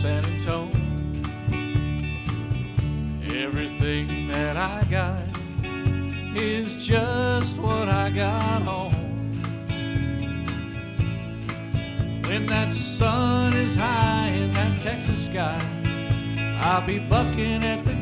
San Antonio. Everything that I got is just what I got home. When that sun is high in that Texas sky, I'll be bucking at the